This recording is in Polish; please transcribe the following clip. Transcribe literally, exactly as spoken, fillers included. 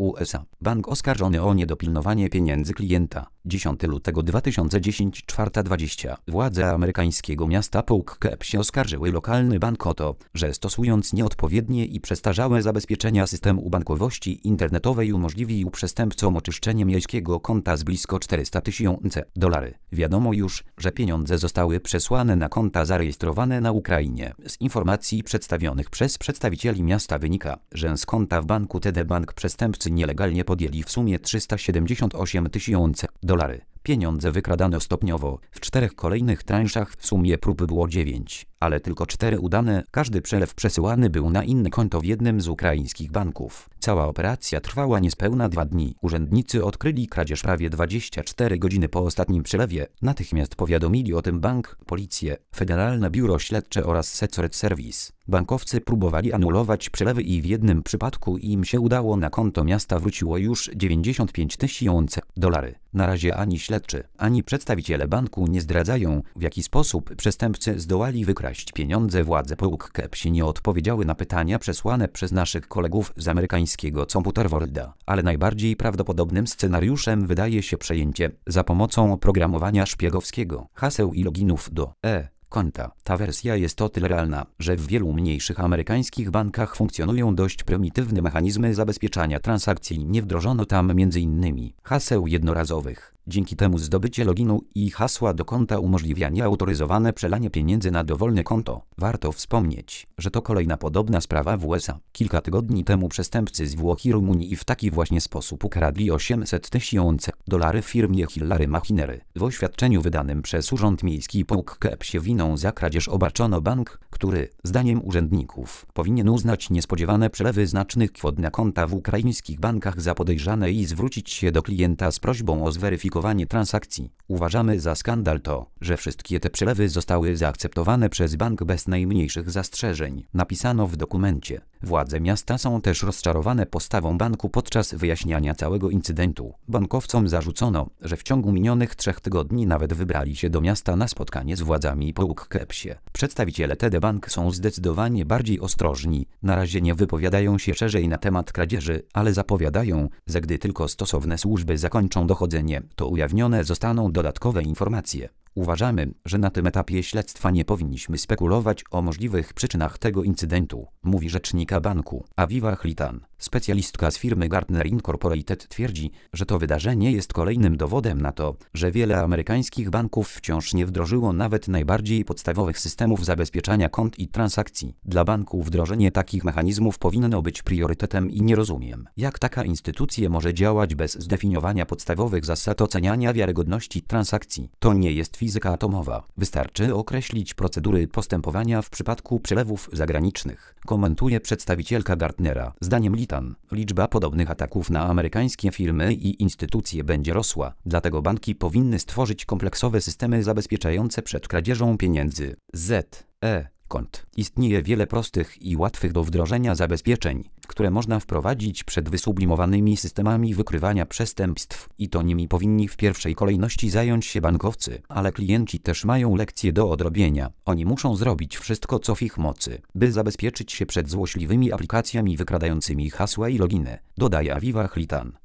U S A. Bank oskarżony o niedopilnowanie pieniędzy klienta. dziesiątego lutego dwa tysiące dziesiątego, czwarta dwadzieścia. Władze amerykańskiego miasta Poughkeepsie oskarżyły lokalny bank o to, że stosując nieodpowiednie i przestarzałe zabezpieczenia systemu bankowości internetowej umożliwił przestępcom oczyszczenie miejskiego konta z blisko czterysta tysięcy dolarów. Wiadomo już, że pieniądze zostały przesłane na konta zarejestrowane na Ukrainie. Z informacji przedstawionych przez przedstawicieli miasta wynika, że z konta w banku T D Bank przestępcy nielegalnie podjęli w sumie trzysta siedemdziesiąt osiem tysięcy dolarów. Pieniądze wykradano stopniowo, w czterech kolejnych transzach, w sumie prób było dziewięć, ale tylko cztery udane, każdy przelew przesyłany był na inne konto w jednym z ukraińskich banków. Cała operacja trwała niespełna dwa dni. Urzędnicy odkryli kradzież prawie dwadzieścia cztery godziny po ostatnim przelewie. Natychmiast powiadomili o tym bank, policję, Federalne Biuro Śledcze oraz Secret Service. Bankowcy próbowali anulować przelewy i w jednym przypadku im się udało. Na konto miasta wróciło już dziewięćdziesiąt pięć tysięcy dolarów. Na razie ani śledczy, ani przedstawiciele banku nie zdradzają, w jaki sposób przestępcy zdołali wykraść pieniądze. Władze Poughkeepsie nie odpowiedziały na pytania przesłane przez naszych kolegów z amerykańskiego Computer Worlda, ale najbardziej prawdopodobnym scenariuszem wydaje się przejęcie za pomocą oprogramowania szpiegowskiego haseł i loginów do e konta. Ta wersja jest o tyle realna, że w wielu mniejszych amerykańskich bankach funkcjonują dość prymitywne mechanizmy zabezpieczania transakcji. Nie wdrożono tam między innymi haseł jednorazowych. Dzięki temu zdobycie loginu i hasła do konta umożliwia nieautoryzowane przelanie pieniędzy na dowolne konto. Warto wspomnieć, że to kolejna podobna sprawa w U S A. Kilka tygodni temu przestępcy z Włoch i Rumunii w taki właśnie sposób ukradli osiemset tysięcy dolarów firmie Hillary Machinery. W oświadczeniu wydanym przez Urząd Miejski Poughkeepsie winą za kradzież obarczono bank, który, zdaniem urzędników, powinien uznać niespodziewane przelewy znacznych kwot na konta w ukraińskich bankach za podejrzane i zwrócić się do klienta z prośbą o zweryfikowanie transakcji. Uważamy za skandal to, że wszystkie te przelewy zostały zaakceptowane przez bank bez najmniejszych zastrzeżeń, napisano w dokumencie. Władze miasta są też rozczarowane postawą banku podczas wyjaśniania całego incydentu. Bankowcom zarzucono, że w ciągu minionych trzech tygodni nawet wybrali się do miasta na spotkanie z władzami Poughkeepsie. Przedstawiciele T D Bank są zdecydowanie bardziej ostrożni. Na razie nie wypowiadają się szerzej na temat kradzieży, ale zapowiadają, że gdy tylko stosowne służby zakończą dochodzenie, to ujawnione zostaną dodatkowe informacje. Uważamy, że na tym etapie śledztwa nie powinniśmy spekulować o możliwych przyczynach tego incydentu, mówi rzecznika banku Aviva Hlitan. Specjalistka z firmy Gartner Incorporated twierdzi, że to wydarzenie jest kolejnym dowodem na to, że wiele amerykańskich banków wciąż nie wdrożyło nawet najbardziej podstawowych systemów zabezpieczania kont i transakcji. Dla banku wdrożenie takich mechanizmów powinno być priorytetem i nie rozumiem, jak taka instytucja może działać bez zdefiniowania podstawowych zasad oceniania wiarygodności transakcji. To nie jest fizyka atomowa. Wystarczy określić procedury postępowania w przypadku przelewów zagranicznych, komentuje przedstawicielka Gartnera. Zdaniem Litan, liczba podobnych ataków na amerykańskie firmy i instytucje będzie rosła, dlatego banki powinny stworzyć kompleksowe systemy zabezpieczające przed kradzieżą pieniędzy. Z E kont. Istnieje wiele prostych i łatwych do wdrożenia zabezpieczeń, które można wprowadzić przed wysublimowanymi systemami wykrywania przestępstw i to nimi powinni w pierwszej kolejności zająć się bankowcy, ale klienci też mają lekcje do odrobienia. Oni muszą zrobić wszystko, co w ich mocy, by zabezpieczyć się przed złośliwymi aplikacjami wykradającymi hasła i loginy, dodaje Aviva Hlitan.